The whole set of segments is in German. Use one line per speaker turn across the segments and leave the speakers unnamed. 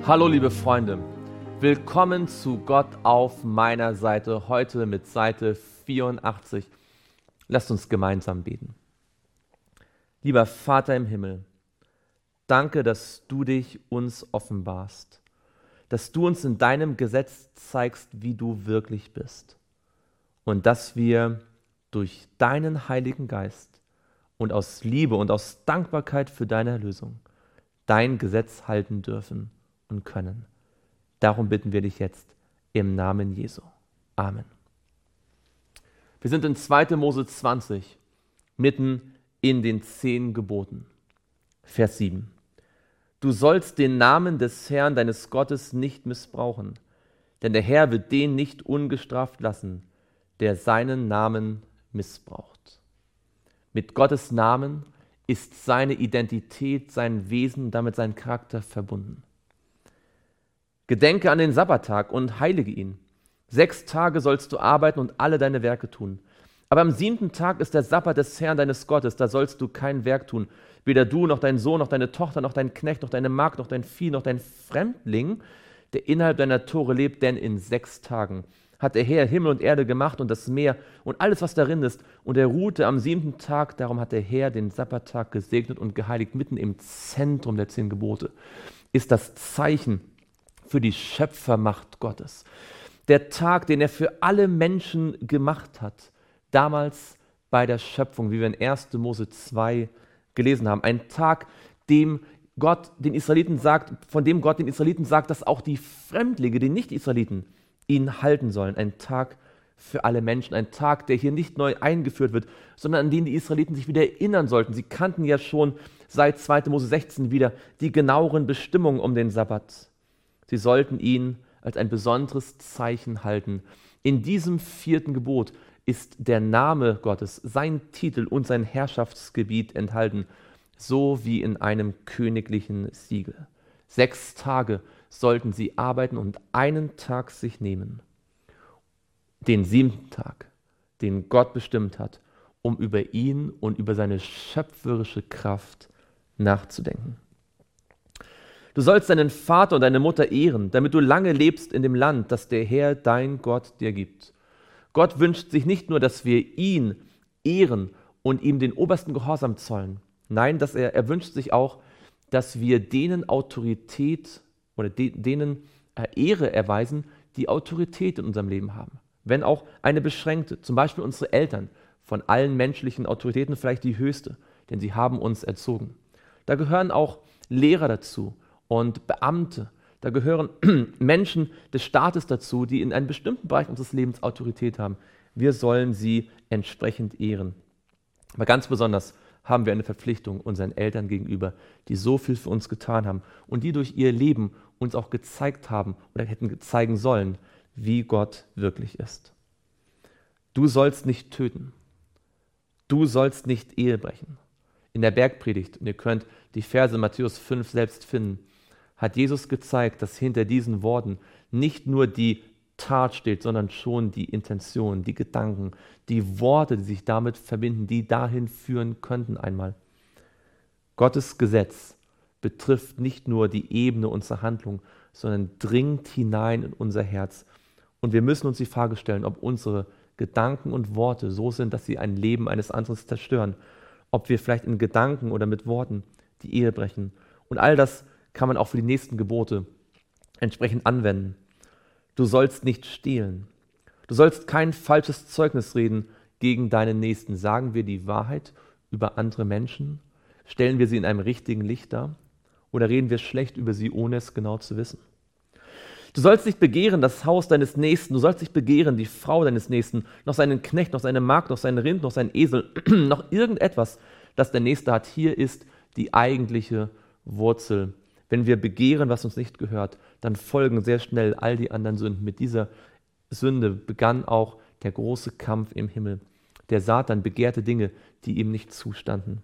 Hallo liebe Freunde, willkommen zu Gott auf meiner Seite, heute mit Seite 84. Lasst uns gemeinsam beten. Lieber Vater im Himmel, danke, dass du dich uns offenbarst, dass du uns in deinem Gesetz zeigst, wie du wirklich bist und dass wir durch deinen Heiligen Geist und aus Liebe und aus Dankbarkeit für deine Erlösung dein Gesetz halten dürfen und können. Darum bitten wir dich jetzt im Namen Jesu. Amen. Wir sind in 2. Mose 20, mitten in den 10 Geboten. Vers 7. Du sollst den Namen des Herrn, deines Gottes, nicht missbrauchen, denn der Herr wird den nicht ungestraft lassen, der seinen Namen missbraucht. Mit Gottes Namen ist seine Identität, sein Wesen, damit sein Charakter verbunden. Gedenke an den Sabbattag und heilige ihn. 6 Tage sollst du arbeiten und alle deine Werke tun. Aber am 7. Tag ist der Sabbat des Herrn deines Gottes, da sollst du kein Werk tun. Weder du, noch dein Sohn, noch deine Tochter, noch dein Knecht, noch deine Magd, noch dein Vieh, noch dein Fremdling, der innerhalb deiner Tore lebt, denn in 6 Tagen hat der Herr Himmel und Erde gemacht und das Meer und alles, was darin ist. Und er ruhte am 7. Tag, darum hat der Herr den Sabbattag gesegnet und geheiligt. Mitten im Zentrum der 10 Gebote ist das Zeichen für die Schöpfermacht Gottes. Der Tag, den er für alle Menschen gemacht hat, damals bei der Schöpfung, wie wir in 1. Mose 2 gelesen haben. Ein Tag, von dem Gott den Israeliten sagt, dass auch die Fremdlinge, die Nicht-Israeliten, ihn halten sollen. Ein Tag für alle Menschen, ein Tag, der hier nicht neu eingeführt wird, sondern an den die Israeliten sich wieder erinnern sollten. Sie kannten ja schon seit 2. Mose 16 wieder die genaueren Bestimmungen um den Sabbat. Sie sollten ihn als ein besonderes Zeichen halten. In diesem 4. Gebot ist der Name Gottes, sein Titel und sein Herrschaftsgebiet enthalten, so wie in einem königlichen Siegel. 6 Tage sollten sie arbeiten und einen Tag sich nehmen, den 7. Tag, den Gott bestimmt hat, um über ihn und über seine schöpferische Kraft nachzudenken. Du sollst deinen Vater und deine Mutter ehren, damit du lange lebst in dem Land, das der Herr, dein Gott, dir gibt. Gott wünscht sich nicht nur, dass wir ihn ehren und ihm den obersten Gehorsam zollen. Nein, er wünscht sich auch, dass wir denen Autorität oder denen Ehre erweisen, die Autorität in unserem Leben haben. Wenn auch eine beschränkte, zum Beispiel unsere Eltern, von allen menschlichen Autoritäten vielleicht die höchste, denn sie haben uns erzogen. Da gehören auch Lehrer dazu und Beamte. Da gehören Menschen des Staates dazu, die in einem bestimmten Bereich unseres Lebens Autorität haben. Wir sollen sie entsprechend ehren. Aber ganz besonders haben wir eine Verpflichtung unseren Eltern gegenüber, die so viel für uns getan haben und die durch ihr Leben uns auch gezeigt haben oder hätten zeigen sollen, wie Gott wirklich ist. Du sollst nicht töten. Du sollst nicht Ehe brechen. In der Bergpredigt, und ihr könnt die Verse Matthäus 5 selbst finden, hat Jesus gezeigt, dass hinter diesen Worten nicht nur die Tat steht, sondern schon die Intention, die Gedanken, die Worte, die sich damit verbinden, die dahin führen könnten einmal. Gottes Gesetz betrifft nicht nur die Ebene unserer Handlung, sondern dringt hinein in unser Herz. Und wir müssen uns die Frage stellen, ob unsere Gedanken und Worte so sind, dass sie ein Leben eines anderen zerstören. Ob wir vielleicht in Gedanken oder mit Worten die Ehe brechen. Und all das kann man auch für die nächsten Gebote entsprechend anwenden. Du sollst nicht stehlen. Du sollst kein falsches Zeugnis reden gegen deinen Nächsten. Sagen wir die Wahrheit über andere Menschen? Stellen wir sie in einem richtigen Licht dar? Oder reden wir schlecht über sie, ohne es genau zu wissen? Du sollst nicht begehren das Haus deines Nächsten. Du sollst nicht begehren die Frau deines Nächsten, noch seinen Knecht, noch seine Magd, noch sein Rind, noch seinen Esel, noch irgendetwas, das der Nächste hat. Hier ist die eigentliche Wurzel. Wenn wir begehren, was uns nicht gehört, dann folgen sehr schnell all die anderen Sünden. Mit dieser Sünde begann auch der große Kampf im Himmel. Der Satan begehrte Dinge, die ihm nicht zustanden.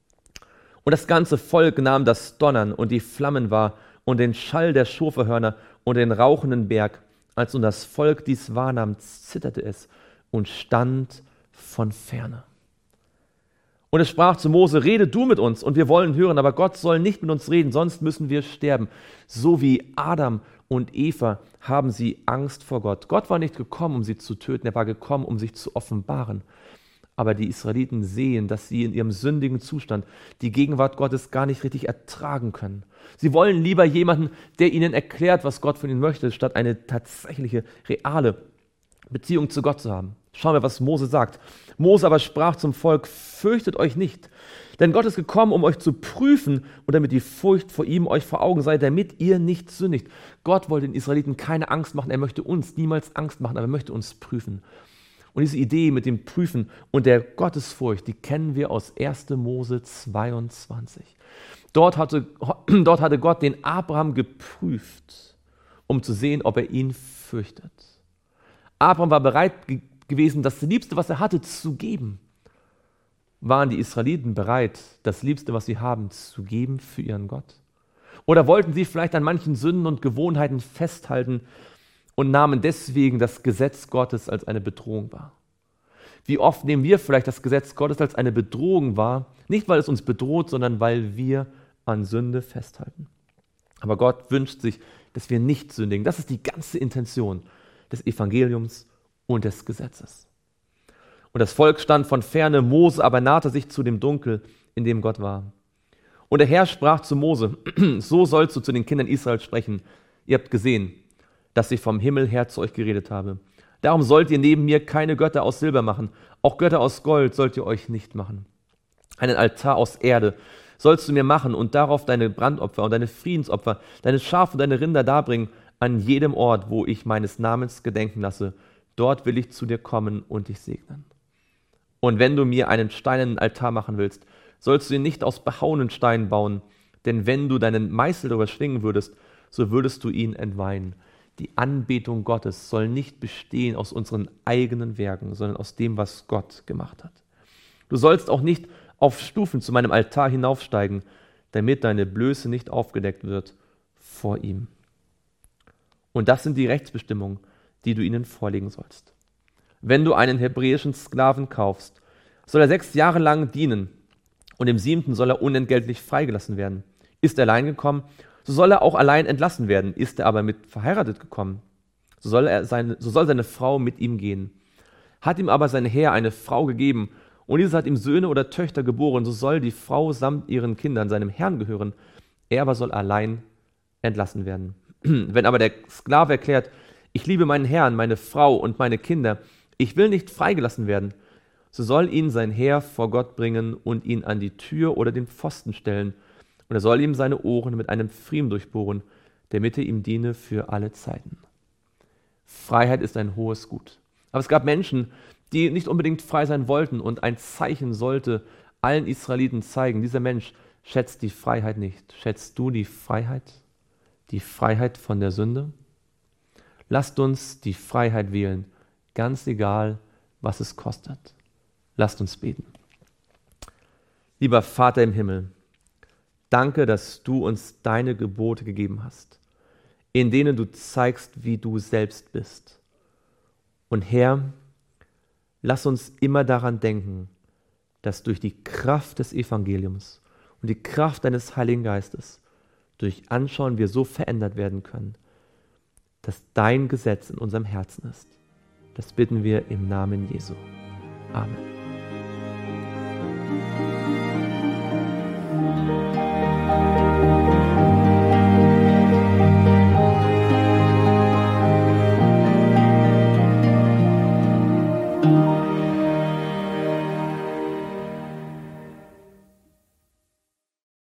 Und das ganze Volk nahm das Donnern und die Flammen wahr und den Schall der Schofehörner und den rauchenden Berg. Als nun das Volk dies wahrnahm, zitterte es und stand von ferne. Und es sprach zu Mose, rede du mit uns und wir wollen hören, aber Gott soll nicht mit uns reden, sonst müssen wir sterben. So wie Adam und Eva haben sie Angst vor Gott. Gott war nicht gekommen, um sie zu töten, er war gekommen, um sich zu offenbaren. Aber die Israeliten sehen, dass sie in ihrem sündigen Zustand die Gegenwart Gottes gar nicht richtig ertragen können. Sie wollen lieber jemanden, der ihnen erklärt, was Gott von ihnen möchte, statt eine tatsächliche, reale Beziehung zu Gott zu haben. Schauen wir, was Mose sagt. Mose aber sprach zum Volk, fürchtet euch nicht, denn Gott ist gekommen, um euch zu prüfen und damit die Furcht vor ihm euch vor Augen sei, damit ihr nicht sündigt. Gott wollte den Israeliten keine Angst machen, er möchte uns niemals Angst machen, aber er möchte uns prüfen. Und diese Idee mit dem Prüfen und der Gottesfurcht, die kennen wir aus 1. Mose 22. Dort hatte Gott den Abraham geprüft, um zu sehen, ob er ihn fürchtet. Abraham war bereit gewesen, das Liebste, was er hatte, zu geben. Waren die Israeliten bereit, das Liebste, was sie haben, zu geben für ihren Gott? Oder wollten sie vielleicht an manchen Sünden und Gewohnheiten festhalten und nahmen deswegen das Gesetz Gottes als eine Bedrohung wahr? Wie oft nehmen wir vielleicht das Gesetz Gottes als eine Bedrohung wahr, nicht weil es uns bedroht, sondern weil wir an Sünde festhalten. Aber Gott wünscht sich, dass wir nicht sündigen. Das ist die ganze Intention des Evangeliums und des Gesetzes. Und das Volk stand von ferne, Mose aber nahte sich zu dem Dunkel, in dem Gott war. Und der Herr sprach zu Mose, so sollst du zu den Kindern Israels sprechen. Ihr habt gesehen, dass ich vom Himmel her zu euch geredet habe. Darum sollt ihr neben mir keine Götter aus Silber machen, auch Götter aus Gold sollt ihr euch nicht machen. Einen Altar aus Erde sollst du mir machen und darauf deine Brandopfer und deine Friedensopfer, deine Schafe und deine Rinder darbringen, an jedem Ort, wo ich meines Namens gedenken lasse. Dort will ich zu dir kommen und dich segnen. Und wenn du mir einen steinernen Altar machen willst, sollst du ihn nicht aus behauenen Steinen bauen, denn wenn du deinen Meißel darüber schwingen würdest, so würdest du ihn entweihen. Die Anbetung Gottes soll nicht bestehen aus unseren eigenen Werken, sondern aus dem, was Gott gemacht hat. Du sollst auch nicht auf Stufen zu meinem Altar hinaufsteigen, damit deine Blöße nicht aufgedeckt wird vor ihm. Und das sind die Rechtsbestimmungen, die du ihnen vorlegen sollst. Wenn du einen hebräischen Sklaven kaufst, soll er 6 Jahre lang dienen und im 7. soll er unentgeltlich freigelassen werden. Ist er allein gekommen, so soll er auch allein entlassen werden. Ist er aber mit verheiratet gekommen, so soll seine Frau mit ihm gehen. Hat ihm aber sein Herr eine Frau gegeben und dieses hat ihm Söhne oder Töchter geboren, so soll die Frau samt ihren Kindern seinem Herrn gehören. Er aber soll allein entlassen werden. Wenn aber der Sklave erklärt, ich liebe meinen Herrn, meine Frau und meine Kinder, ich will nicht freigelassen werden, so soll ihn sein Herr vor Gott bringen und ihn an die Tür oder den Pfosten stellen, und er soll ihm seine Ohren mit einem Pfriem durchbohren, damit er ihm diene für alle Zeiten. Freiheit ist ein hohes Gut. Aber es gab Menschen, die nicht unbedingt frei sein wollten, und ein Zeichen sollte allen Israeliten zeigen, dieser Mensch schätzt die Freiheit nicht. Schätzt du die Freiheit? Die Freiheit von der Sünde? Lasst uns die Freiheit wählen, ganz egal, was es kostet. Lasst uns beten. Lieber Vater im Himmel, danke, dass du uns deine Gebote gegeben hast, in denen du zeigst, wie du selbst bist. Und Herr, lass uns immer daran denken, dass durch die Kraft des Evangeliums und die Kraft deines Heiligen Geistes durch Anschauen wir so verändert werden können, dass dein Gesetz in unserem Herzen ist. Das bitten wir im Namen Jesu. Amen.